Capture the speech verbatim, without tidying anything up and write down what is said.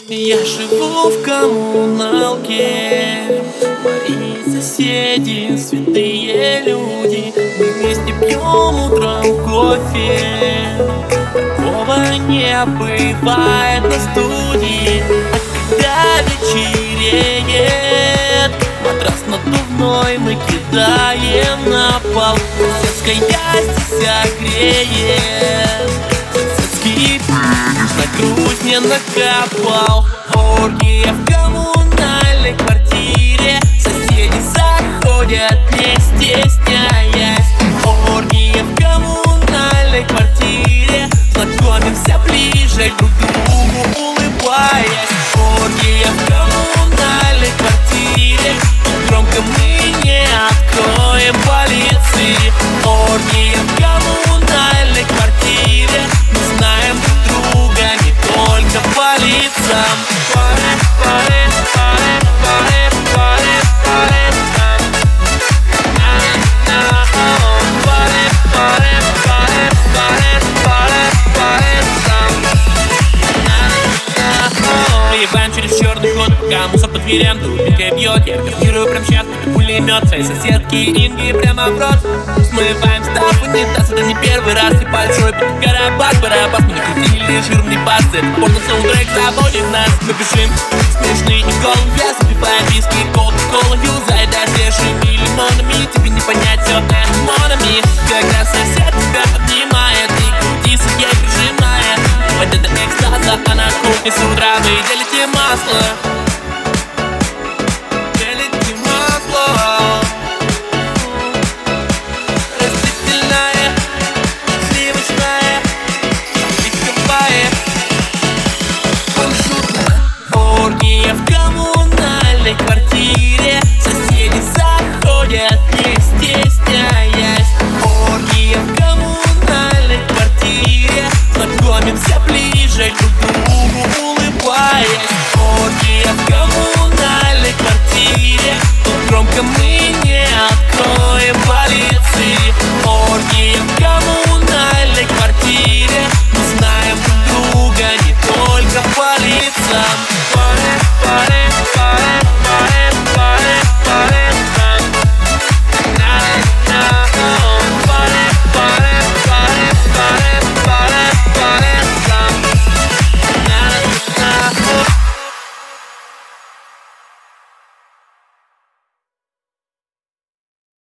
Я живу в коммуналке, мои соседи святые люди. Мы вместе пьем утром кофе, такого не бывает на студии. А когда вечереет, матрас надувной мы кидаем на пол. Соседская яйца греет, соседский на грудь не накопал. Оргия в коммунальной квартире, соседи заходят не стесняясь. Оргия в коммунальной квартире, знакомимся ближе друг к другу, улыбаясь. Оргия в коммунальной квартире, громко мы не откроем полиции. Оргия в коммунальной квартире, мы знаем друг друга не только по лицам. Проебаем через черный ход, пока мусор под дверям тупенькая бьет. Я гарантирую прям сейчас, это пулемет. Свои соседки Инги прямо в рот. Смываем став унитаз, это не первый раз. И большой Карабас, Барабас, мы накрутили жирный бас. Это порно саундтрек заводит нас. Мы пишем смешные и голубя, запиваем виски, кока-колу, юзай да свежими лимонами. Тебе не понять все это монами. Когда сосед тебя обнимает и грудиса ей прижимает, вот это экстаза, а на кухне с утра вы делите масло.